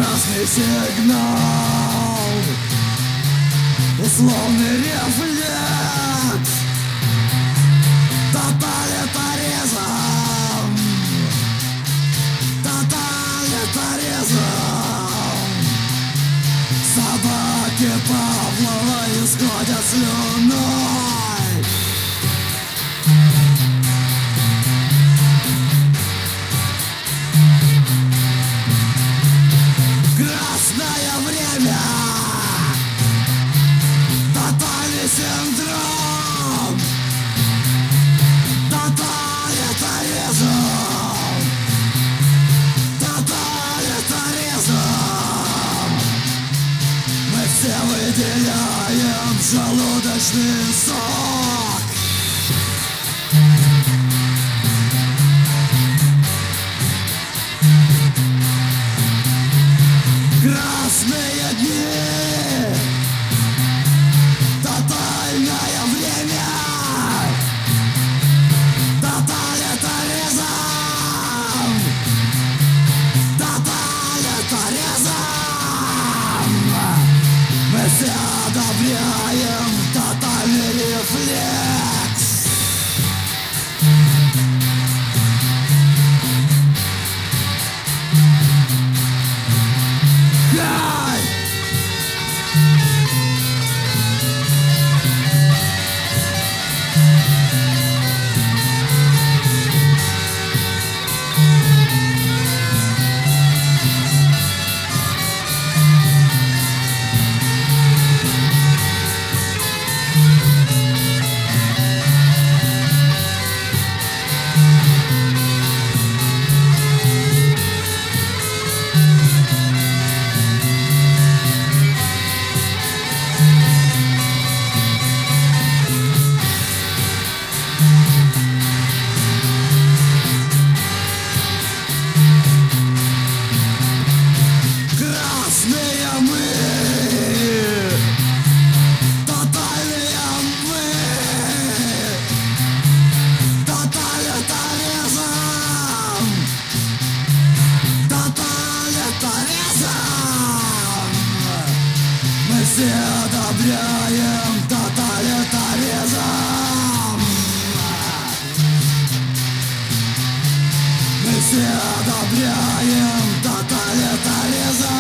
Красный сигнал, условный рефлекс, тоталитаризм, тоталитаризм. Собаки Павлова исходят слюной. Красное время, тотальный синдром, тоталитаризм, тоталитаризм. Мы все выделяем желудочный сок. Красные дни, тотальное время, тоталитаризм, тоталитаризм. Мы все одобряем тотальный рефлекс. Красные мы, тотальные мы, тоталитаризм, тоталитаризм. Мы все одобряем тоталитаризм. Мы все одобряем тоталитаризм.